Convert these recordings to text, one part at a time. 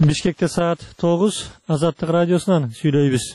Бишкекте саат 9, Азаттык радиосунан сүйлөйбүз.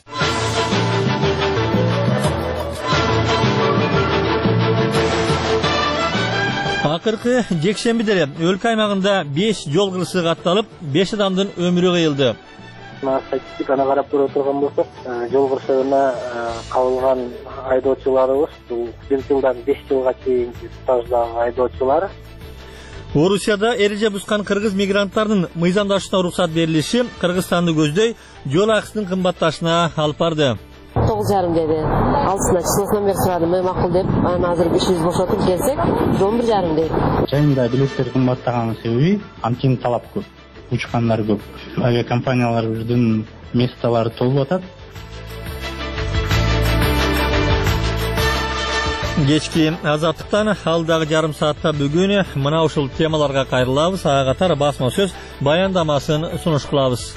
Акыркы жекшембиде өлкө аймагында 5 жол кырсыгы катталып, 5 адамдын өмүрү кыйылды. Статистиканы карап көрө турган болсок, жол кырсыгына кабылган айдоочуларыбыз бул 1 жылдан 5 жылга чейинки стаждагы айдоочулар. Орусияда эреже бузган кыргыз мигранттардын мыйзамдашына уруксат берилиши Кыргызстанды көздөй жол акысынын кымбатташына алып барды. 9,5 dedi. Altısına çizmesinden beri sıradım. Makul deyip, hazır 500 boşaltıp gelsek, 11,5 deyip. Жайында билеттер кымбаттаганын себеби анткени талап көп, учкандар көп. Авиакомпаниялардын месталары толуп атат. Кечки Азаттыктан алдагы жарым саатта бүгүн мына ушул темаларга кайрылабыз. Ага катар басма сөз баяндамасын сунуш кылабыз.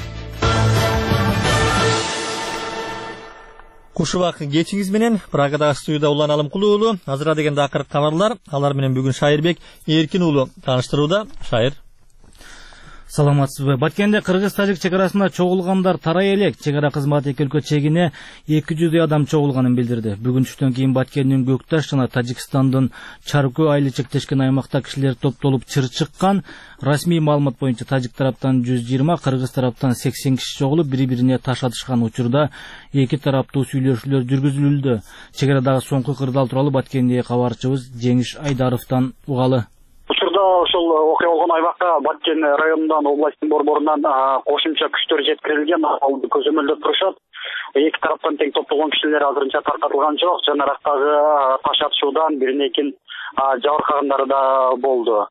Кушубак кечиңиз менен Прагадагы студияда Улан Алымкулуу уулу, азыра дегенде акыркы кабарлар, алар менен бүгүн Шайырбек Эркин уулу тааныштырууда. Шайыр. Саламатсызбы. Баткенде Кыргыз-Тажик чегарасында чогулгандар тарай элек. Чегара кызматы эки өлкө чегине 200 адам чогулганын билдирди. Бүгүн түштөн кийин Баткендин Көкташ жана Тажикстандын Чаркөө айылы чектешкен аймакта кишилер топтолуп чыр чыккан. Расмий маалымат боюнча Тажик тараптан 120, Кыргыз тараптан 80 киши чогулуп, бири-бирине таш атышкан учурда эки тараптуу сүйлөшүүлөр жүргүзүлүүдө. Чегарадагы соңку кырдаал тууралуу Баткенде кабарчыбыз Жеңиш Айдаровдон угалы. Учурда ошол окуя болгон аймакка Баткен районунан, областтын борборунан кошумча күчтөр жеткирилген, алды көзөмөлдөп турушат. Эки тараптан тең топтолгон кишилер азырынча таркатылган жок. Жанарактагы таш атышуудан биринен кийин жабыркагандар да болду.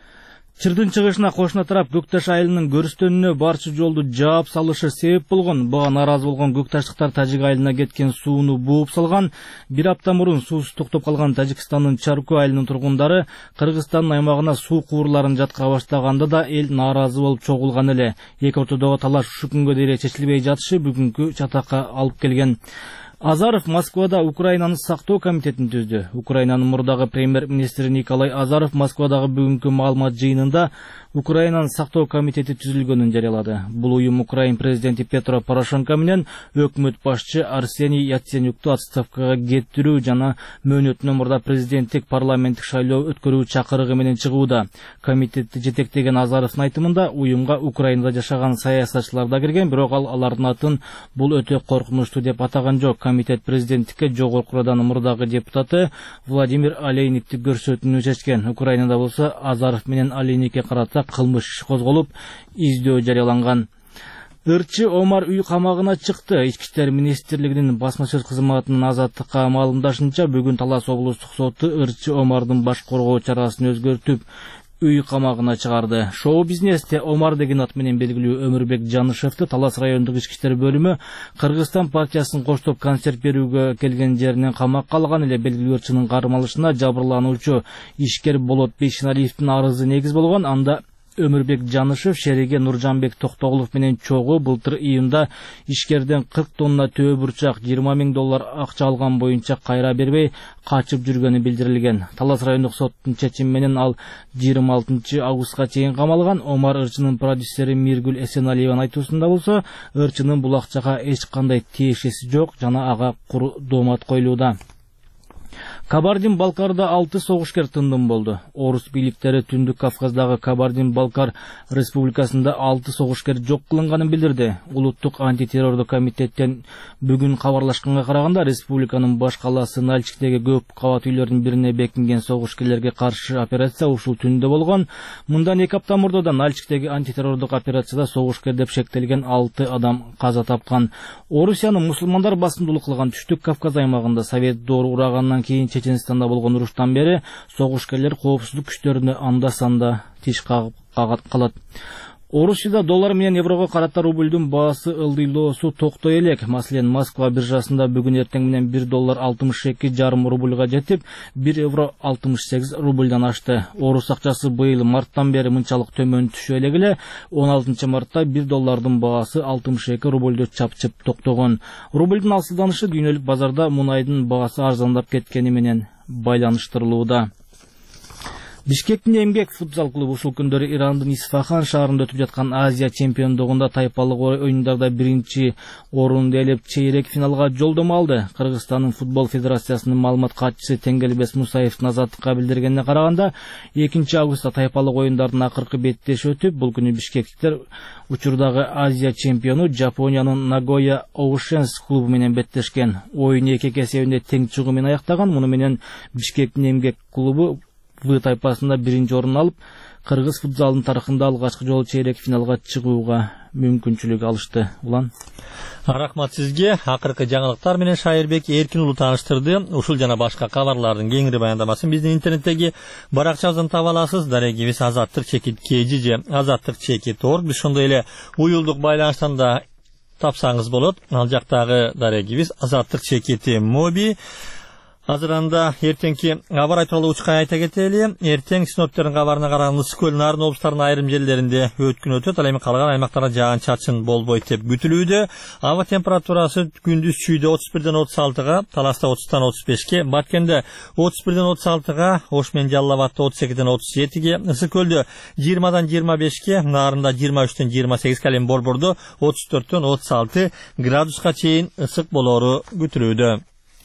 Чырдын чыгышына кошуна тарап Көкташ айылынын көрүстөнүнө барчы жолду жаап салышы себеп болгон. Буга нааразы болгон көкташтыктар Тажик айылына кеткен сууну бууп салган. Бир апта мурун суусуз токтоп калган Тажикстандын Чаркөө айылынын тургундары Кыргызстандын аймагына суу куурларын жаткыра баштаганда да эл нааразы болуп чогулган эле. Эки ортодогу талаш ушу күнгө дейин чечилбей жатышы бүгүнкү чатакка алып келген. Азаров Москвада Украинаны сактоо комитетин түздү. Украинанын мурдагы премьер-министри Николай Азаров Москвадагы бүгүнкү маалымат жыйынында Украинанын сактоо комитети түзүлгөнүн жарыялады. Бул уюм Украин президенти Петро Порошенко менен өкмөт башчы Арсений Яценюкту отставкага кетирүү жана мөөнөтүнөн мурда президенттик парламенттик шайлоо өткөрүү чакырыгы менен чыгууда. Комитетти жетектеген Азаровдун айтымында уюмга Украинада жашаган саясатчылар да кирген, бирок ал алардын атын бул өтө коркунучтуу деп атаган жок. Комитет президенттикке жогорку раданын мурдагы депутаты Владимир Олейникти көрсөтүүнү чечкен. Украинада болсо Азаров менен Олейникке карата кылмыш иши козголуп, издөө жарыяланган. Ырчы Омар үй камагына чыкты. Ички иштер министрлигинин басма сөз кызматынын Азаттыкка маалымдашынча, бүгүн Талас облустук соту Ырчы Омардын баш коргоо чарасын өзгөртүп үй камагына чыгарды. Шоу-бизнесте Омар деген ат менен белгилүү Өмүрбек Жанышевди Талас райондук ички иштер бөлүмү Кыргызстан партиясын коштоп концерт берүүгө келген жеринен камакка алган эле. Белгилүү ырчынын кармалышына жабырлануучу ишкер Болот Бейшеналиевдин арызы негиз болгон. Анда Өмүрбек Жанышев шериге Нуржанбек Токтогулов менен чогуу былтыр июнда ишкерден 40 тонна төө бурчак, $20,000 акча алган боюнча кайра бербей качып жүргөнү билдирилген. Талас райондук соттун чечими менен ал 26 августка чейин камалган. Омар ырчынын продюсери Миргүл Эсеналиеванын айтуусунда болсо, ырчынын бул акчага эч кандай тиешеси жок жана ага куру доомат коюлууда. Кабардин-Балкарда 6 согушкер тындым болду. Орус бийликтери Түндүк Кавказдагы Кабардин-Балкар республикасында 6 согушкер жок кылынганын билдирди. Улуттук антитеррордук комитеттен бүгүн кабарлашканга караганда, республиканын баш калаасы Нальчиктеги көп кабат үйлөрдүн бирине бекинген согушкерлерге каршы операция ушул түндө болгон. Мындан 2 апта мурда да Нальчиктеги антитеррордук операцияда согушкер деп шектелген 6 адам каза тапкан. Орусиянын мусулмандар басымдуулук кылган Түштүк Кавказ аймагында Совет доору урагандан кийин Чеченстанда болгон уруштан бери согушкерлер коопсуздук күчтөрүнө анда-санда тиш кагып калат. Орусияда доллар менен еврого карата рубльдун баасы ылдыйлоосу токтой элек. Маселен, Москва биржасында бүгүн эртең менен $1 62,5 рубльга жетип, €1 68 рубльдан ашты. Орус акчасы быйыл марттан бери мынчалык төмөн түшө эле 16 мартта $1 баасы 62 рубльдө чапчып токтогон. Рубльдун алсызданышы дүйнөлүк базарда мунайдын баасы арзандап кеткени менен байланыштырылууда. Бишкектин Эмгек футзал клубу ушул күндөрү Ирандын Исфахан шаарында өтүп жаткан Азия чемпиондугунда тайпалык оюндарда биринчи орунду ээлеп чейрек финалга жолдомо алды. Кыргызстандын футбол федерациясынын маалымат катчысы Теңгелбес Мусаевдин Азаттыкка билдиргенине караганда, 2-августта тайпалык оюндардын акыркы беттеши өтүп, бул күнү бишкектиктер учурдагы Азия чемпиону Жапониянын Нагоя Оушенс клубу менен беттешкен. Оюн 2 эсебинде тең чыгуу менен аяктаган. Муну менен Бишкектин Эмгек клубу В тайпасында биринчи орун алып, кыргыз футзалынын тарыхында алгачкы жолу чейрек финалга чыгууга мүмкүнчүлүк алышты. Улан. Рахмат сизге. Акыркы жаңылыктар менен Шайырбек Эркин уулу тааныштырды. Ушул жана башка кабарлардын кеңири баяндамасын биздин интернеттеги баракчабыздан таба аласыз. Дарегибиз Азаттык чекит KG же Азаттык чекит org. Биз ошондой эле уюлдук байланыштан да тапсаңыз болот. Ал жактагы дарегибиз Азаттык чекити моби. Азыранда эртеңки кабар тууралуу учкай айта кетели. Эртең синоптиктердин кабарына караганда Ысык-Көл, Нарын облустарынын айрым жерлеринде өткүн өтөт. Ал эми калган аймактарда жаан-чачын болбойт деп күтүлүүдө. Аба температурасы күндүз Чүйдө 31ден 36га, Таласта 30тан 35ке, Баткенде 31ден 36га, Ош менен Жалал Абадта 32ден 37ге, Ысык-Көлдө 20дан 25ке, Нарында 23ден 28ге, ал эми Борбордо 34ден 36 градуска чейин ысык болору күтүлүүдө.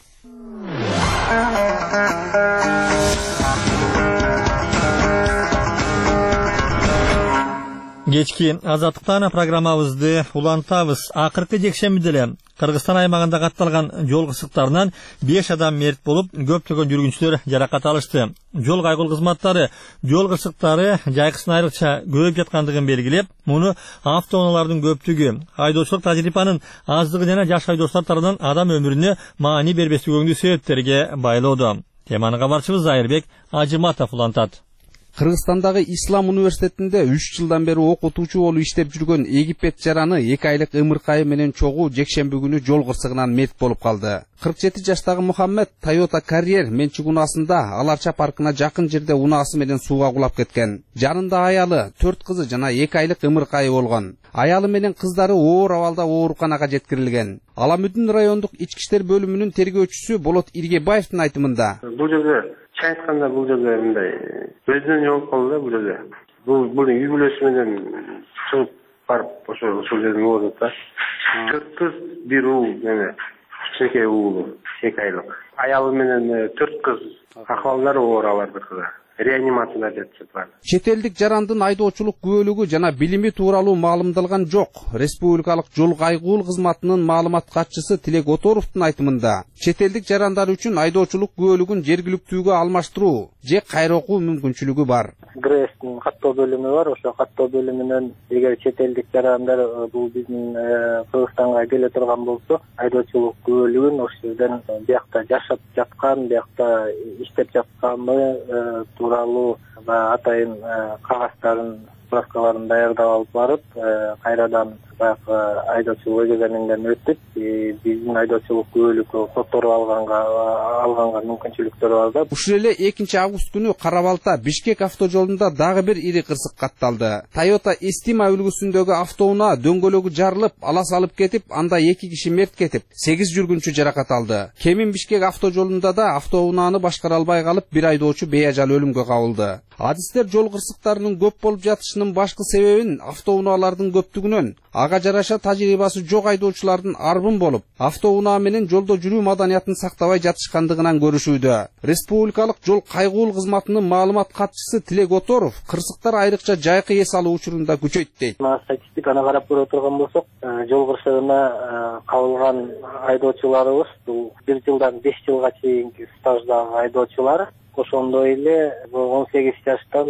Кечки Азаттыктан программабызды улантабыз. Акыркы жекшембиде эле Кыргызстан аймагында катталган жол кырсыктарынан 5 адам мерт болуп, көптөгөн жүргүнчүлөр жаракат алышты. Жол кайгыл кызматтары жол кырсыктары жайкысын айрыкча көп жаткандыгын белгилеп, муну автоунаалардын көптүгү, айдоочулук тажрыйбанын аздыгы жана жаш айдоочулар тарабынан адам өмүрүнө маани бербестигиндүү себептерге байлоодо. Теманы кабарчыбыз Зайырбек Ажыматов улантат. Кыргызстандагы Ислам университетинде 3 жылдан бери окутуучу болуп иштеп жүргөн Египет жараны 2 айлык ымыркайы менен чогуу жекшемби күнү жол кырсыгынан мерт болуп калды. 47 жаштагы Мухаммед Toyota Carrier менчик унаасында Аларча паркына жакын жерде унаасы менен сууга кулап кеткен. Жанында аялы, 4 кызы жана 2 айлык ымыркайы болгон. Аялы менен кыздары оор абалда ооруканага жеткирилген. Аламүдүн райондук ички иштер бөлүмүнүн тергөөчүсү Болот Иргебаевдин айтымында, бул жерде чай айтканда бул жерде мындай өзүнөн жолуп калды бул жерде. Бул үй бүлөсү менен чыгып барып ошол жерден ордут да. 4 кыз, 1 уул, эме кичинекей уулу, 2 айлык. Аялы менен 4 кыз акыбалдары оор абалда. Реанимацияда жатышат. Чет элдик жарандын айдоочулук күбөлүгү жана билими тууралуу маалымдалган жок. Республикалык жол кайгуул кызматынын маалымат катчысы Тилек Оторовдун айтымында, чет элдик жарандар үчүн айдоочулук күбөлүгүн жергиликтүүгө алмаштыруу же кайрокуу мүмкүнчүлүгү бар. ГРЭСтин каттоо бөлүмү бар. Ошо каттоо бөлүмүнөн эгер чет элдик жарандар бул биздин Кыргызстанга келе турган болсо, айдоочулук күбөлүгүн ошол жерден биякта жашап жаткан, биякта иштеп жатканбы тууралуу атайын кагазтарын, справкаларын даярдап алып барып, кайрадан баягы айдоочулук экзаменден өтүп, биздин айдоочулук күбөлүккө которуп алганга мүмкүнчүлүктөр бар да. Ушул эле 2-август күнү Кара-Балта Бишкек автожолунда дагы бир ири кырсык катталды. Toyota Estima үлгүсүндөгү автоунаа дөңгөлөгү жарылып, ала салып кетип, анда 2 киши мерт кетип, 8 жүргүнчү жаракат алды. Кемин Бишкек автожолунда да автоунааны башкара албай калып, бир айдоочу бейажал өлүмгө кабылды. Адистер жол кырсыктарынын көп болуп жатышынын башкы себебин автоунаалардын көптүгүнөн, ага жараша тажрыйбасы жок айдоочулардын арбын болуп, автоунаа менен жолдо жүрүү маданиятын сактабай жатышкандыгынан көрүшүүдө. Республикалык жол кайгуул кызматынын маалымат катчысы Тилек Оторов кырсыктар айрыкча жайкы эс алуу учурунда күчөйт дейт. Статистиканы карап көрө турган болсок, жол кырсыгына кабылган айдоочуларыбыз бул 1 жылдан 5 жылга чейинки стаждагы айдоочулар. Ошондой эле 18 жаштан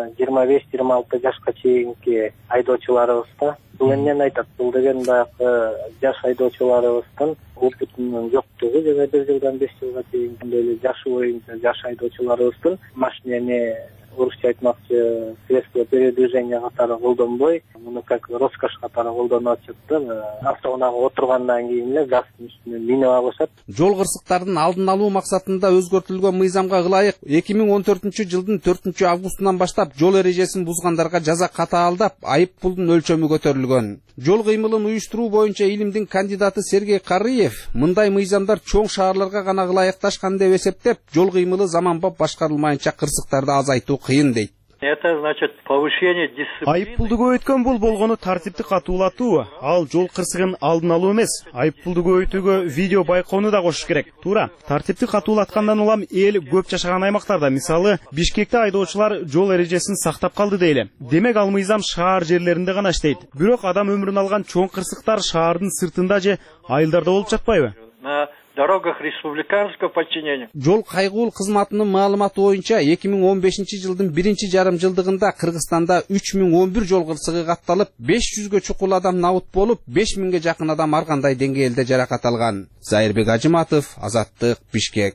25-26 жашка чейинки айдоочуларыбызда. Бул эмнени айтат? Бул деген баягы жаш айдоочуларыбыздын опытынын жоктугу жана 1 жылдан 5 жылга чейинки эле жашы боюнча жаш айдоочуларыбыздын машинени орусча айтмакчы средства передвижения катары колдонбой, муну как роскошь катары колдонуп атышат. Автоунаага отургандан кийин эле газдын үстүнө минип алышат. Жол кырсыктардын алдын алуу максатында өзгөртүлгөн мыйзамга ылайык 2014-жылдын 4-августунан баштап жол эрежесин бузгандарга жаза катаалдап, айып пулдун өлчөмү көтөрүлгөн. Жол кыймылын уюштуруу боюнча илимдин кандидаты Сергей Карыев мындай мыйзамдар чоң шаарларга гана ылайыкташкан деп эсептеп, жол кыймылы заманбап башкарылмайынча кырсыктарды азайтуу кыйын дейт. Это значит повышение дисциплины. Айыппулду көбөйткөн бул болгону тартипти катуулатуу, ал жол кырсыгын алдын алуу эмес. Айыппулду көбөйтүүгө видео байкоону да кошуш керек. Туура. Тартипти катуулаткандан улам эл көп жашаган аймактарда, мисалы Бишкекте айдоочулар жол эрежесин сактап калды дейли. Демек ал мыйзам шаар жерлеринде гана иштейт. Бирок адам өмүрүн алган чоң кырсыктар шаардын сыртында же айылдарда болуп жатпайбы? На дорогах республиканского подчинения. Жол кайгуул кызматынын маалыматы боюнча 2015-жылдын 1-жарым-жылдыгында Кыргызстанда 3011 жол кырсыгы катталып, 500гө чукул адам набут болуп, 5000ге жакын адам ар кандай деңгээлде жаракат алган. Зайырбек Ажыматов, Азаттык, Бишкек.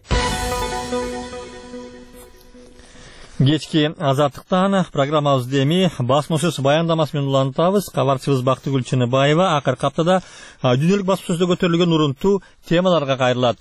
Кечки Азаттыктан программабызды эми басма сөз баяндамасы менен улантабыз. Кабарчыбыз Бактыгүл Чыныбаева акыркы аптада дүйнөлүк басма сөздө көтөрүлгөн урунтуу темаларга кайрылат.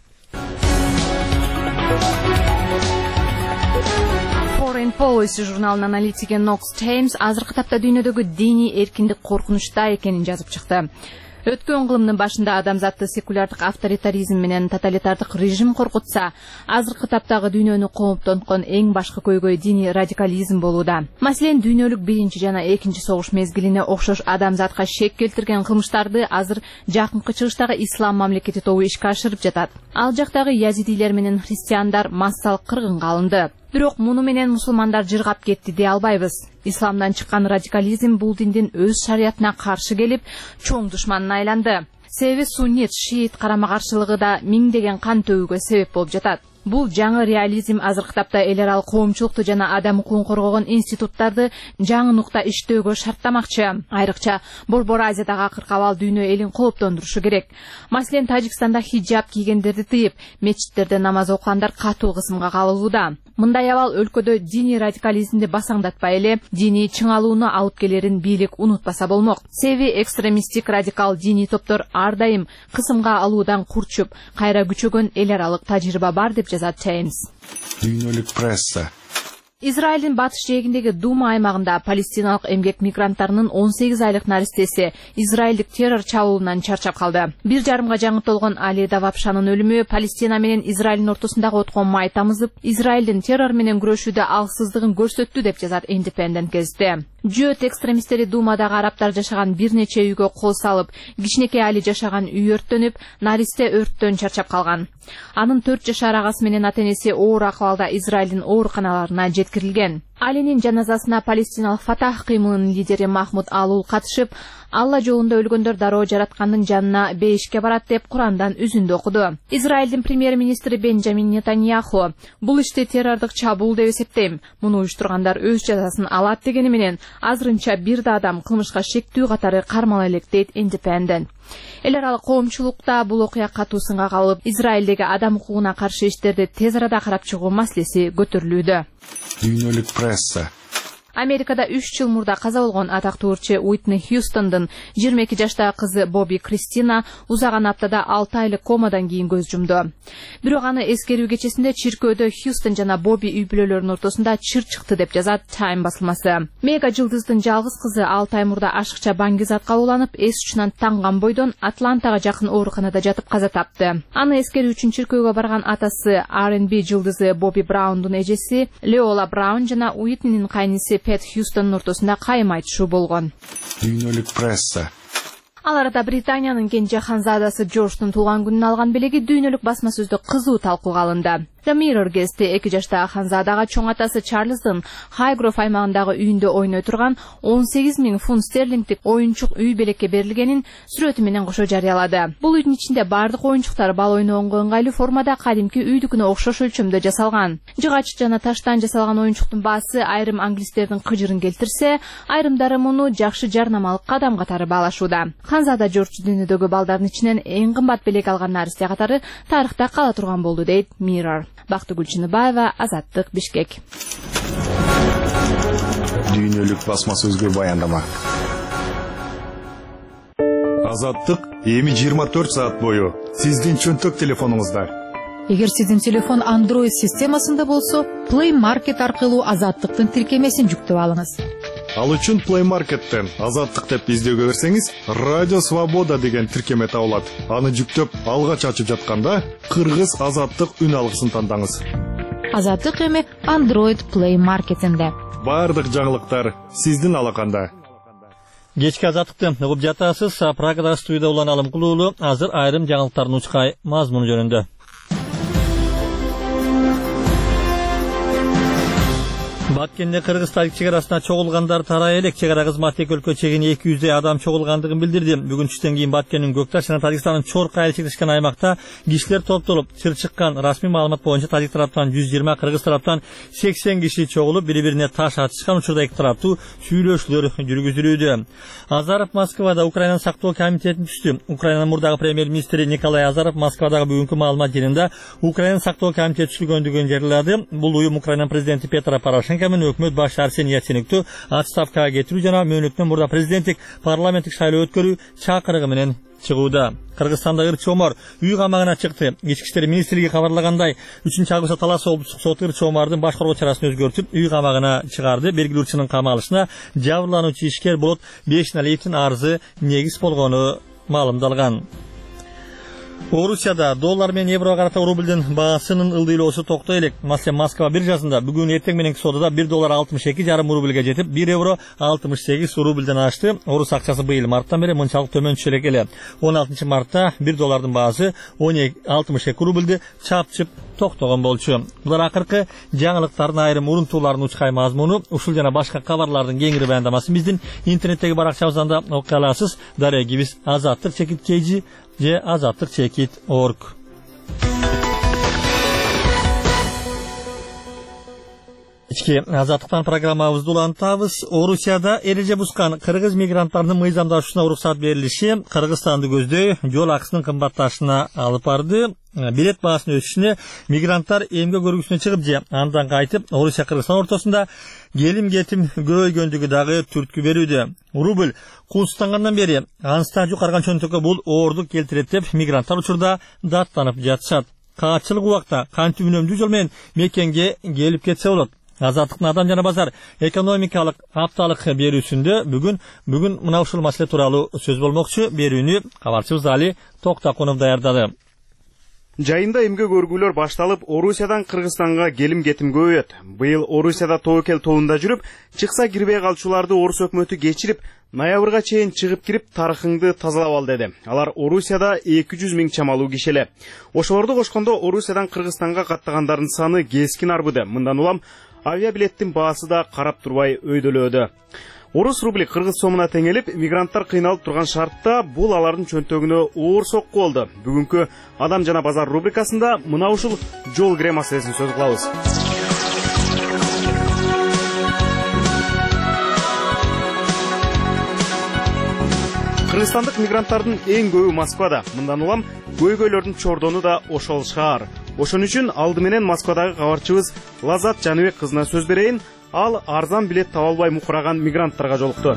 Foreign Policy журналынын аналитиги Knox Thames азыркы тапта дүйнөдөгү диний эркиндик коркунучта экенин жазып чыкты. Өткөн кылымдын башында адамзатты секулярдык авторитаризм менен тоталитардык режим коркутса, азыркы таптагы дүйнөнү кооптонткон эң башкы көйгөй диний радикализм болууда. Маселен, дүйнөлүк 1 жана 2 согуш мезгилине окшош адамзатка шек келтирген кылмыштарды азыр жакынкы чыгыштагы ислам мамлекети тобу ишке ашырып жатат. Ал жактагы язидилер менен христиандар массалык кыргынга алынды. Бирок муну менен мусулмандар жыргап кетти дей албайбыз. Исламдан чыккан радикализм бул диндин өз шариятына каршы келип, чоң душманына айланды. Себеби суннит, шиит карама-каршылыгы да миңдеген кан төгүүгө себеп болуп жатат. Бул жаңы реализм азыркы тапта эл аралык коомчулукту жана адам укугун коргогон институттарды жаңы нукта иштөөгө шарттамакчы. Айрыкча Борбор Азиядагы акыркы абал дүйнө элин кооптондурушу керек. Маселен, Тажикстанда хиджаб кийгендерди тыйып, мечиттерде намаз окугандар катуу кысымга кабылууда. Мындай абал өлкөдө диний радикализмди басаңдатпай эле диний чыңалууну алып келерин бийлик унутпаса болмок. Себеби экстремисттик радикал диний топтор ар дайым кысымга алуудан курчуп, кайра күчөгөн эл аралык тажрыйба бар деп жазат Таймс. Дүйнөлүк пресса. Израилдин батыш жээгиндеги Дума аймагында палестиналык эмгек мигранттарынын 18 айлык наристеси израилдик террор чабуулунан чарчап калды. 1,5 жаңы толгон Али Давапшанын өлүмү Палестина менен Израилдин ортосундагы откон май тамызып, Израилдин террор менен күрөшүүдө алсыздыгын көрсөттү деп жазат Independent газети. Жөөт экстремисттери Думадагы арабтар жашаган бир нече үйгө кол салып, кичинекей Али жашаган үй өрттөнүп, наристе өрттөн чарчап калган. Анын 4 жашар агасы менен ата-энеси оор акыбалда Израилдин ооруканаларына жеткирилген. Алинин жаназасына палестиналык Фатах кыймылынын лидери Махмуд Алул катышып, Алла жолунда өлгөндөр дароо жараткандын жанына бейишке барат деп Курандан үзүндү окуду. Израилдин премьер-министри Бенджамин Нетаньяху бул ишти террордук чабуул деп эсептейм. Муну уюштургандар өз жазасын алат дегени менен азырынча бир да адам кылмышка шектүү катары кармала элек дейт Independent. Эл аралык коомчулукта бул окуя катуу сынга калып, Израилдеги адам укугуна каршы иштерди тез арада карап чыгуу маселеси көтөрүлүүдө. Дүйнөлүк пресса. Америкада 3 жыл мурда каза болгон атактуу ырчы Уитни Хьюстондун 22 жаштагы кызы Боби Кристина узаган аптада 6 айлык комадан кийин көз жумду. Бирок аны эскерүү кечесинде чиркөөдө Хьюстон жана Боби үй бүлөлөрүнүн ортосунда чыр чыкты деп жазат Time басылмасы. Мега жылдыздын жалгыз кызы 6 ай мурда ашыкча баңгизатка уланып, эс учунан танган бойдон Атлантага жакын ооруканада жатып каза тапты. Аны эскерүү үчүн чиркөөгө барган атасы R&B жылдызы Боби Браундун эжеси Леола Браун жана Уитнинин кайниси Пет Хьюстонун ортосунда кайым айтышуу болгон. Дүйнөлүк пресса. Ал арада Британиянын кенже ханзадасы Джорджтун туулган күнүн алган белеги дүйнөлүк басма сөздө кызуу талкууга алынды. The Mirror газети 2 жаштагы ханзадага чоң атасы Чарльздын Хайгроф аймагындагы үйүндө ойной турган 18.000 фунт стерлингдик оюнчук үй белекке берилгенин сүрөтү менен кошо жарыялады. Бул үйдүн ичинде бардык оюнчуктар бал ойногонго ыңгайлуу формада кадимки үйдүкүнө окшош өлчөмдө жасалган. Жыгач жана таштан жасалган оюнчуктун баасы айрым англистердин кыжырын келтирсе, айрымдары муну жакшы жарнамалык кадам катары баалашууда. Ханзада Джордж дүйнөдөгү балдардын ичинен эң кымбат белек алган наристе катары тарыхта кала турган болду дейт Mirror. Бактыгүл Чыныбаева, Азаттык, Бишкек. Дүйнөлүк басма сөзгө баяндама. Азаттык эми 24 саат бою сиздин чөнтөк телефонуңузда. Эгер сиздин телефон Android системасында болсо, Play Market аркылуу Азаттыктын тиркемесин жүктөп алыңыз. Ал үчүн Play Market'тен Азаттык деп издөөгө берсеңиз, Радио Свобода деген тиркеме табылат. Аны жүктөп алгач ачып жатканда, Кыргыз Азаттык үн алгысын тандаңыз. Азаттык эми Android Play Market'inde. Бардык жаңылыктар сиздин алаканда. Кечки азаттыкты угуп жатасыз. Прагада студияда улан Алым Кулуулу азыр айрым жаңылыктардын учкай мазмуну жөнүндө. Баткенде Кыргызстан чегарасына чогулгандар тарай элек. Чегара кызматы эки өлкө чегине 200 адам чогулгандыгын билдирди. Бүгүн түштөн кийин Баткендин Көкташ жана Тажикстандын Чорк айыл чегишкен аймакта кишилер топтолуп чыр чыккан. Расмий маалымат боюнча Тажик тараптан 120, Кыргыз тараптан 80 киши чогулуп, бири-бирине таш атышкан. Учурда эки тараптуу сүйлөшүүлөр жүргүзүлүүдө. Азаров Москвада Украинанын сактоо комитетине түштү. Украинанын мурдагы премьер-министри Николай Азаров Москвадагы бүгүнкү маалымат жыйынында Украинанын сактоо комитети түзүлгөндүгүн жарыялады. Бул уюм Украинанын президенти Петро Порошенко менен өкмөт башы Арсений Яценюкту отставкага кетирүү жана мөөнөттөн мурда президенттик парламенттик шайлоо өткөрүү чакырыгы менен чыгууда. Кыргызстанда Ырчы Омар үй камагына чыкты. Ички иштер министрлиги кабарлагандай, 3-августта Талас облустук соты Ырчы Омардын башкаруу чарасын өзгөртүп, үй камагына чыгарды. Белгилүү Ырчынын камалышына жабырлануучу ишкер Болот Бешналиевдин арызы негиз болгону маалымдалган. Орусияда доллар менен еврого карата рубльдин баасынын ылдыйлоосу токтой элек. Маселен, Москва биржасында бүгүн эртең мененки содада 1 доллар 62,5 рубльге жетип, 1 евро 68 рубльден ашты. Орус акчасы быйыл марттан бери мынчалык төмөн түшө элек эле. 16 мартта 1 доллардын баасы 62 рубльди чапчып токтогон болчу. Булар акыркы жаңылыктардын айрым урунтууларынын учкай мазмуну. Ушул жана башка кабарлардын кеңири баяндамасын биздин интернеттеги баракчабыздан да окуй аласыз. Дарегибиз Азаттык чекит KG же Азаттык чекит org. Ички азаттыктан программабызды улантабыз. Орусияда эреже бузган кыргыз мигранттарынын мыйзамдашуусуна уруксат берилиши Кыргызстанды көздөй жол акысынын кымбатташына алып барды. Билет баасынын өсүшүнө мигранттар эмгек көргүсүнө чыгып же андан кайтып Орусия Кыргызстан ортосунда келим-кетим көбөйгөндүгү дагы түрткү берүүдө. Рубль кунсуздангандан бери анстан жукарган чөнтөккө бул оордук келтирет деп мигранттар учурда даттанып жатышат. Каатчылык убакта кантип үнөмдүү жол менен мекенге келип кетсе болот. Азаттыктын адам жана базар экономикалык апталык берүүсүндө бүгүн мына ушул маселе тууралуу сөз болмокчу. Берүүнү кабарчыбыз Али Токтакунов даярдады. Жайында эмгек өргүүлөр башталып, Орусиядан Кыргызстанга келим-кетим көбөйөт. Быйыл Орусияда тобокел тобунда жүрүп, чыкса кирбей калчуларды Орус өкмөтү кечирип, ноябрга чейин чыгып кирип, тарыхыңды тазалап ал деди. Алар Орусияда 200 миң чамалуу киши эле. Ошолорду кошкондо Орусиядан Кыргызстанга каттагандардын саны кескин арбыды. Мындан улам авиабилеттин баасы да карап турбай өйдөлөөдө. Орус рубли кыргыз сомуна теңелип, мигранттар кыйналып турган шартта бул алардын чөнтөгүнө оор сокку болду. Бүгүнкү адам жана базар рубрикасында мына ушул жол кире маселесин сөз кылабыз. Кыргызстандык мигранттардын эң көбү Москвада. Мындан улам көйгөйлөрдүн чордону да ошол шаар. Ошон үчүн алды менен Москвадагы кабарчыбыз Лазат Жаныбек кызына сөз берейин. Ал арзан билет таба албай мукураган мигранттарга жолукту.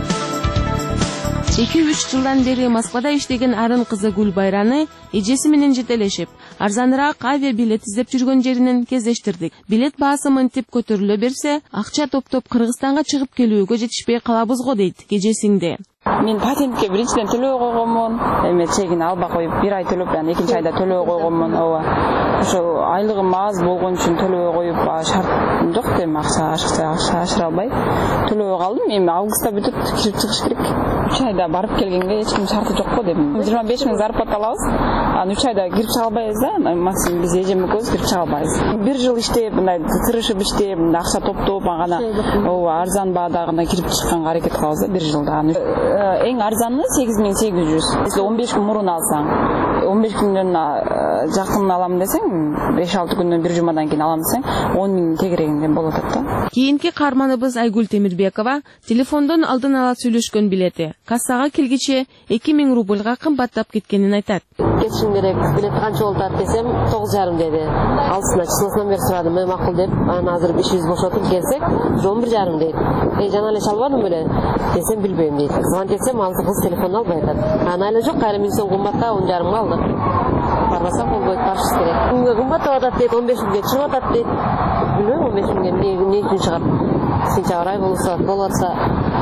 2-3 жылдан бери Москвада иштеген арын кызы Гүлбайраны эжеси менен жетелешип, арзаныраак авиабилет издеп жүргөн жеринен кездештирдик. Билет баасы мынтип көтөрүлө берсе, акча топтоп Кыргызстанга чыгып келүүгө жетишпей калабыз го дейт кежесиңде. Мен патентке биринчиден төлөй койгонмун. Эми чегин албай коюп 1 ай төлөп, анан экинчи айда төлөй койгонмун. Ооба. Ошо айлыгым аз болгон үчүн төлөй коюп, шарт жок дейм, акча ашыра албай төлөй калдым. Эми августта бүтүп кирип чыгыш керек. 3 айда барып келгенге эч ким шарты жок го дедим. 25 миң зарплата алабыз. Анан 3 айда кирип чыга албайбыз да. Максимум биз эжем экөөбүз кирип чыга албайбыз. 1 жыл иштеп, мындай тырышып иштеп, акча топтоп, гана ооба арзан баада гана кирип чыкканга аракет кылабыз да 1 жылда. Эң арзаны 8800. 15 күн мурун алсаң, 15 күндөн жакын алам десең, 5-6 күндөн бир жумадан кийин алам десең, 10 миң тегерегинде болот да. Кийинки каарманыбыз Айгүл Темирбекова телефондон алдын ала сүйлөшкөн билети кассага келгиче 2000 рубльга кымбаттап кеткенин айтат. Кетишим керек, билет канча болот десем, 9,5 деди. Алсына числосунан бери сурадым, макул деп, анан азыр 500 бошотуп келсек, 11,5 дейт. Жана эле чалбадым беле десем, билбейм дейт. Звонить этсем, алсы кыз телефон албай атат. Анан эле жок, кайра 1000 сом кымбатта 10,5 алды. Барбасам болбойт, барышыбыз керек. Күнгө кымбаттап атат дейт, 15 күнгө чыгып атат дейт. Билбейм, 15 күнгө эмне үчүн чыгат. Сентябрь ай болсо,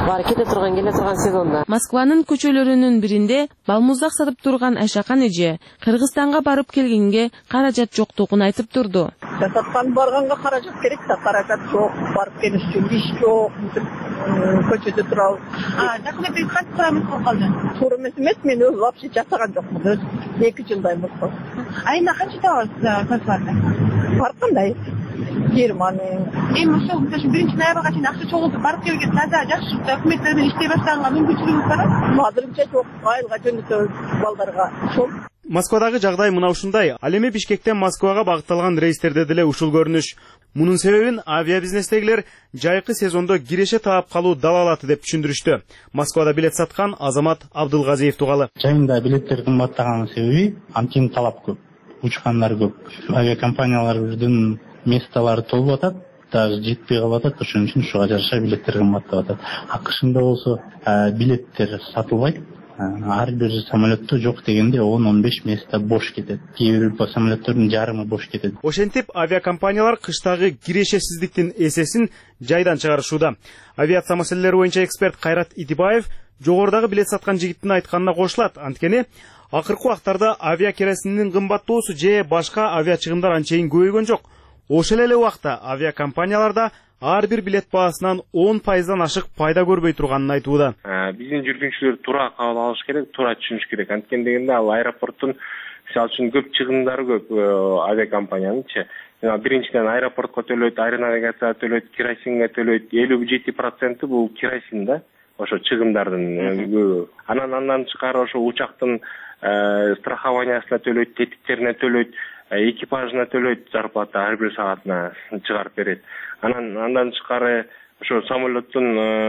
баары кете турган келе турган сезонда. Москванын көчөлөрүнүн биринде балмуздак сатып турган Айшакан эже Кыргызстанга барып келгенге каражат жоктугун айтып турду. Саткан барганга каражат керек да, каражат жок, барып келиш үчүн иш жок, көчөдө турабыз. Жакында биз канча турамыз болуп калды? Туура эмес, мен өзүм вообще жасаган жокмун, өз 2 жылдай болду. Айына канча табасыз концертте? Бар кандай? 20 миң. Эми ошол биринчи ноябрга чейин акча чогултуп барып келген таза жакшы өкмөттөр менен иштей баштаганга мүмкүнчүлүгүңүз барбы? Азырынча жок, айылга жөнөтөбүз балдарга. Ошол. Москвадагы жагдай мына ушундай. Ал эми Бишкектен Москвага багытталган рейстерде деле ушул көрүнүш. Мунун себебин авиабизнестегилер жайкы сезондо киреше таап калуу далалаты деп түшүндүрүштү. Москвада билет саткан Азамат Абдылгазиев тугалы. Жайында билеттер кымбаттаганын себеби анткени талап көп, учкандар көп. Авиакомпаниялардын месталары толуп атат, даже жетпей калып атат, ошон үчүн ушуга жараша билеттер кымбаттап атат. Акышында болсо билеттер сатылбайт. Ар бир самолетто жок дегенде 10-15 место бош кетет. Кээ бир самолеттердин жарымы бош кетет. Ошентип авиакомпаниялар кыштагы кирешесиздиктин эсесин жайдан чыгарышууда. Авиация маселелери боюнча эксперт Кайрат Итибаев жогорудагы билет саткан жигиттин айтканына кошулат. Анткени акыркы убактарда авиа керосиндин кымбаттоосу же башка авиа чыгымдар анчейин көбөйгөн жок. Ошол эле убакта авиакомпанияларда ар бир билет баасынан 10%-дан ашык пайда көрбөй турганын айтууда. Биздин жүргүнчүлөр туура кабыл алыш керек, туура түшүнүш керек. Анткени дегенде ал аэропорттун мисалы үчүн көп чыгымдары көп авиакомпаниянынчы. Биринчиден аэропортко төлөйт, аэронавигацияга төлөйт, керосинге төлөйт. 57% бул керосин да, ошо чыгымдардын. Андан тышкары ошо учактын страхованиясына төлөйт, тетиктерине төлөйт, экипажына төлөйт, зарплата ар бир саатына чыгарып берет. Андан тышкары ошо самолеттун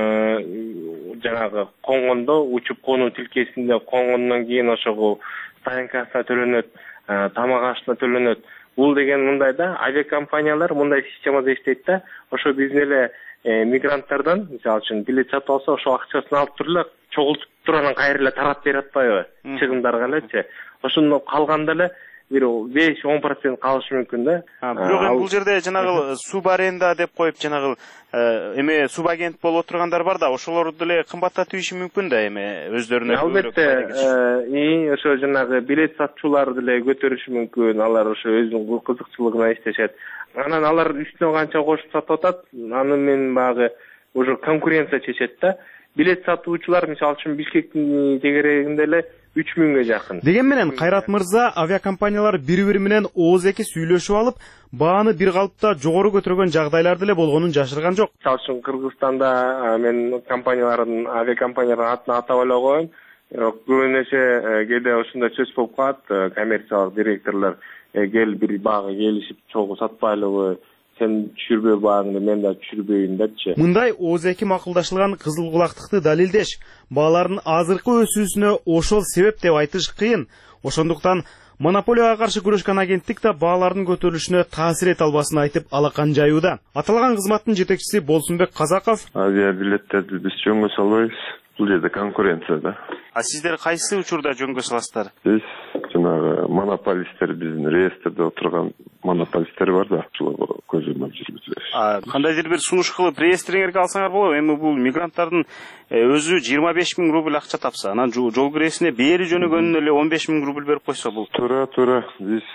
жанагы конгондо, учуп конуу тилкесинде конгондон кийин ошого стоянкасына төлөнөт, тамак ашына төлөнөт. Бул деген мындай да, авиакомпаниялар мындай системада иштейт да, ошо биздин эле мигранттардан, мисалы үчүн билет сатып алса, ошо акчасын алып туруп эле чогултуп туруп анан кайра эле тарап берип атпайбы? Чыгымдарга элечи. Ошондо калганда эле бир 5-10% калышы мүмкүн да. Бирок эми бул жерде жанагы субаренда деп коюп жанагы эме субагент болуп отургандар бар да, ошолор деле кымбаттатып ийиши мүмкүн да эми өздөрүнө. Албетте, ошо жанагы билет сатчулар деле көтөрүшү мүмкүн, алар ошо өзүнүн кызыкчылыгына иштешет. Анан алар үстүнө канча кошуп сатып атат, аны мен багы уже конкуренция чечет да. Билет сатуучулар мисалы үчүн Бишкектин тегерегинде эле 3000ге жакын. Деген менен Кайрат мырза авиакомпаниялар бири-бири менен ооз-эки сүйлөшүп алып, бааны бир калыпта жогору көтөргөн жагдайлар деле болгонун жашырган жок. Мисалы үчүн Кыргызстанда мен компаниялардын авиакомпаниялардын атын атап эле коеюн. Көбүнесе кээде ушундай сөз болуп калат, коммерциялык директорлор кел бир багы келишип чогуу сатпайлыбы, сен түшүрбө бааңды, мен да түшүрбөйүн депчи. Мындай ооз-эки макулдашылган кызыл кулактыкты далилдеш, баалардын азыркы өсүүсүнө ошол себеп деп айтыш кыйын. Ошондуктан монополияга каршы күрөшкөн агенттик да баалардын көтөрүлүшүнө таасир эте албасын айтып алакан жаюуда. Аталган кызматтын жетекчиси Болсунбек Казаков: Авиабилеттерди биз жөнгө салбайбыз. Бул жерде конкуренция да. А сиздер кайсы учурда жөнгө саласыздар? Биз жанагы монополисттер, биздин реестрде отурган монополисттер бар да, ошолорго көзөмөл жүргүзөбүз. Кандайдыр бир сунуш кылып реестриңерге алсаңар болобу? Эми бул мигранттардын өзү 25 000 рубль акча тапса, анан жол киресине бери жөнөгөнүнө эле 15 000 рубль берип койсо бул. Туура. Биз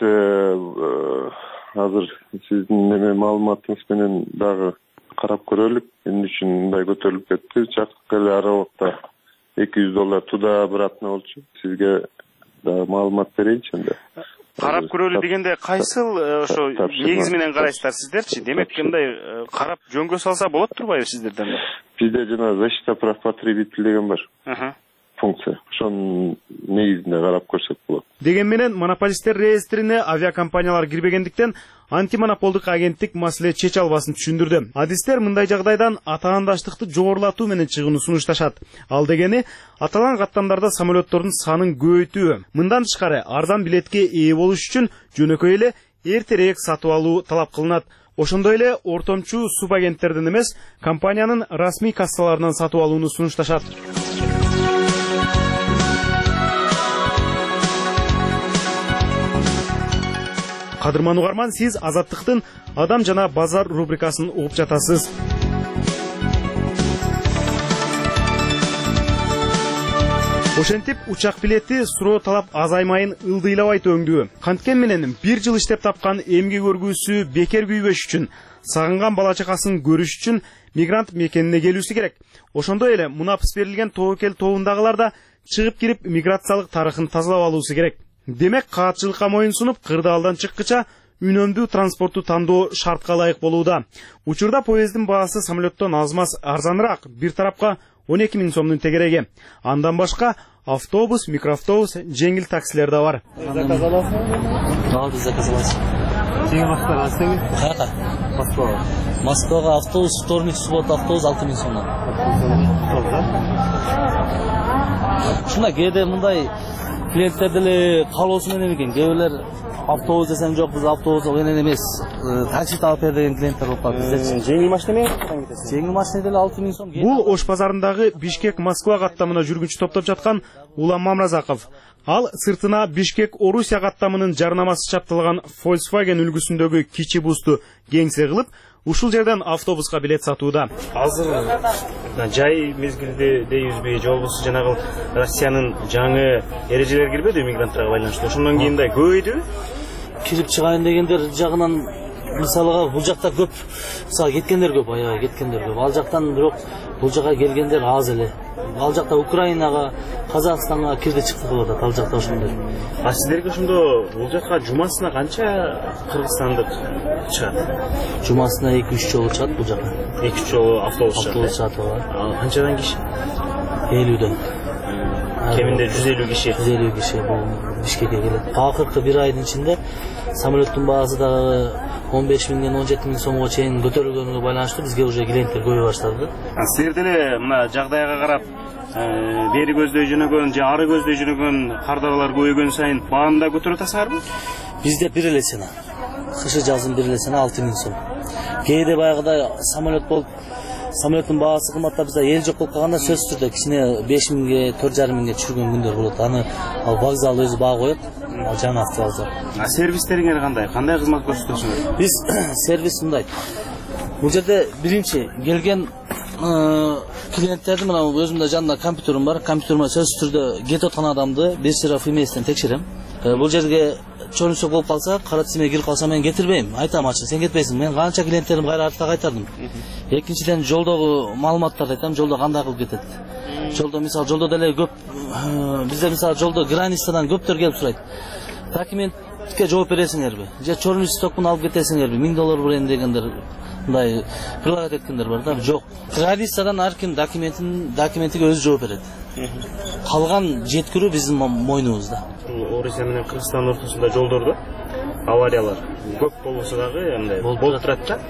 азыр сиздин неме маалыматыңыз менен дагы карап көрөлүк. Эмне үчүн мындай көтөрүлүп кетти? Жакка эле аралыкта $200 туда обратно болчу. Сизге да маалымат берейинчи энди. Карап көрөлү дегенде кайсыл ошо негизи менен карайсыздар сиздерчи? Демек мындай карап жөнгө салса болот турбайбы сиздерден? Бизде жана защита прав потребителей деген бар. Функция. Ошонун негизинде карап көрсөк болот. Деген менен монополисттер реестрине авиакомпаниялар кирбегендиктен антимонополдук агенттик маселе чече албасын түшүндүрдү. Адистер мындай жагдайдан атаандаштыкты жогорулатуу менен чыгууну сунушташат. Ал дегени аталган каттамдарда самолеттордун санын көбөйтүү. Мындан тышкары арзан билетке ээ болуш үчүн жөнөкөй эле эртерээк сатып алуу талап кылынат. Ошондой эле ортомчу субагенттерден эмес, компаниянын расмий кассаларынан сатып алууну сунушташат. Кадырман угарман, сиз Азаттыктын Адам жана базар рубрикасын угуп жатасыз. Ошентип учак билети суроо талап азаймайын ылдыйлабай өңдүү. Канткен менен 1 жыл иштеп тапкан эмгек өргүүсү бекер күйбөш үчүн, сагынган бала чакасын көрүш үчүн мигрант мекенине келүүсү керек. Ошондой эле мунапыс берилген тобокел тобундагылар да чыгып кирип миграциялык тарыхын тазалап алуусу керек. Демек каатчылыкка моюнсунуп, кырдаалдан чыккыча үнөмдүү транспортту тандоо шартка ылайык болууда. Учурда поезддин баасы самолеттон аз-маз арзаныраак, бир тарапка 12 000 сомдун тегереги. Андан башка автобус, микроавтобус, жеңил таксилер да бар. Заказ аласың? Заказ аласың. Жеңил машина аласың? Каяка? Москвага. Москвага автобус, вторник, суббота автобус 6 000 сомдон. Шуна кээде мындай клиенттер деле каалоосу менен экен. Кээбирлер автобус десем жок, биз автобус менен эмес, такси алып бер деген клиенттер болуп калат биздечи. Жеңил машина менен катан кетесиз? Жеңил машина деле 6 000 сом. Бул Ош базарындагы Бишкек-Москва каттамына жүргүнчү топтоп жаткан Улам Мамразаков. Ал сыртына Бишкек-Орусия каттамынын жарнамасы чапталган Volkswagen үлгүсүндөгү кичи бусту кеңсе кылып, ушул жерден автобуска билет сатууда. Азыр жай мезгилде дейбизби же болбосо жанагы Россиянын жаңы эрежелери кирбеди мигранттарга байланыштуу. Ошондон кийин да көбөйдүбү? Кирип чыгайын дегендер жагынан мисалга бул жакта көп, мисалы кеткендер көп, аябай кеткендер көп. Ал жактан бирок бул жака келгендер аз эле. Ал жакта Украинага, Казакстанга кирди чыкты кылып атат, ал жакта ошондой. А сиздерге ошондо бул жака жумасына канча кыргызстандык чыгат? Жумасына 2-3 жолу чыгат бул жака. 2-3 жолу автобус чыгат. Автобус чыгат. Канчадан киши? 50дөн. Кеминде 150 киши. 150 киши бул Бишкекке келет. Акыркы бир айдын ичинде самолеттун баасы дагы 15 000ден 17 000 сомго чейин көтөрүлгөнүгө байланыштуу бизге уже клиенттер көбөй баштады. Силер деле мына жагдайга карап, бери көздөй жөнөгөн же ары көздөй жөнөгөн кардарлар көбөйгөн сайын бааны да көтөрүп атасыңарбы? Бизде бир эле сена. Кышы жазын бир эле сена 6 000 сом. Кээде баягыдай самолет болуп, самолеттун баасы кымбаттап бизде эл жок болуп калганда сөзсүз түрдө кичине 5 000ге, 4,5 000ге түшүргөн күндөр болот. Аны ал вокзал өзү баа коет. Жаңа автобус. Сервистериңер кандай? Кандай кызмат көрсөтөсүңөр? Биз сервис мындай. Бул жерде биринчи келген клиенттерди мына өзүмдө жанында компьютерим бар. Компьютериме сөзсүз түрдө кетип аткан адамды бир сыйрап эместен текшерем. Бул жерге чөнүсөк болуп калса, кара тизмеге кирип калса мен кетирбейм. Айтам ачык, сен кетпейсиң. Мен канча клиенттерим кайра артта кайтардым. Экинчиден жолдогу маалыматтарды айтам, жолдо кандай кылып кетет. Жолдо мисалы жолдо деле көп бизде мисалы жолдо границадан көптөр келип сурайт. Документке жооп бересиңерби? Же чорный стокун алып кетесиңерби? $1000 берем дегендер мындай прилагать эткендер бар да. Жок. Границадан ар ким документиге өзү жооп берет. Калган жеткирүү биздин мойнубузда. Орусия менен Кыргызстан ортосунда жолдордо авариялар көп болбосо дагы мындай болуп турат да.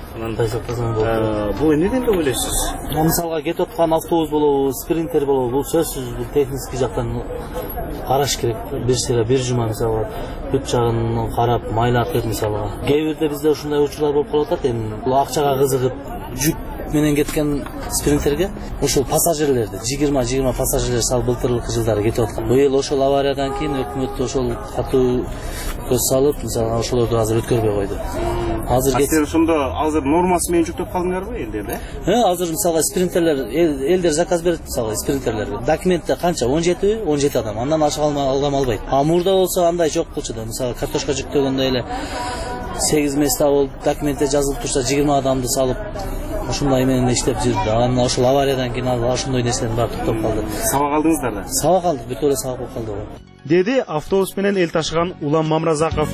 Бул эмнеден деп ойлойсуз? Мисалга кетип аткан автобус болобу, спринтер болобу, бул сөзсүз бул техник жактан караш керек. Бир сыйра бир жума мисалга бүт жагын карап, майлап кетет мисалга. Кээ бирде бизде ушундай учурлар болуп калып атат. Эми бул акчага кызыгып жүк менен кеткен спринтерге ошол пассажирлерди 20 пассажирлер сал былтыркы жылдары кетип аткан. Быйыл ошол авариядан кийин өкмөт ошол катуу көз салып, мисалы ошолорду азыр өткөрбөй койду. Азыр ошондо азыр нормасы менен жүктөп калдыңарбы элдерде? Азыр мисалга спринтерлер элдер заказ берет мисалга спринтерлерге. Документте канча? 17 адам. Андан ашык албайт. А мурда болсо андай жок болчу да. Мисалы картошка жүктөгөндө эле 8 места болуп документте жазылып турса 20 адамды салып ушундай менен иштеп жүрдү. Анан ошол авариядан кийин ошондой нерселердин баары токтоп калды. Сабак алдыңыздар да? Сабак алдык, бүтө эле сабак болуп калды. Деди автобус менен эл ташыган Улам Мамразаков.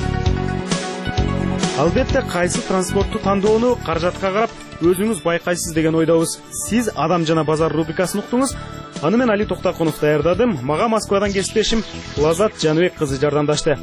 Албетте кайсы транспортту тандоону каражатка карап өзүңүз байкайсыз деген ойдобуз. Сиз Адам жана базар рубрикасын уктуңуз. Аны мен Али Токтакунов даярдадым. Мага Москвадан кесиптешим Лазат Жаныбек кызы жардамдашты.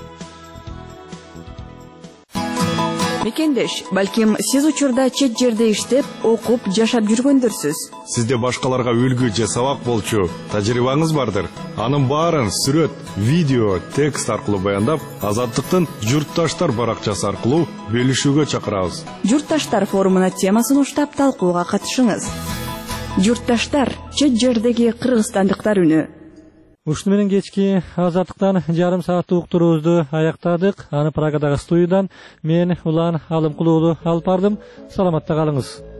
Мекендеш, балким сиз учурда чет жерде иштеп, окуп, жашап жүргөндөрсүз. Сизде башкаларга үлгү же сабак болчу тажрыйбаңыз бардыр. Анын баарын сүрөт, видео, текст аркылуу баяндап, Азаттыктын Журтташтар баракчасы аркылуу бөлүшүүгө чакырабыз. Журтташтар форумуна темасын уштап талкууга катышыңыз. Журтташтар, чет жердеги кыргызстандыктар үнү. Ушуну менен кечки Азаттыктан жарым сааттык уктуруубузду аяктадык. Аны Прагадагы студиядан мен Улан Алымкулуулу алып бардым. Саламатта калыңыз.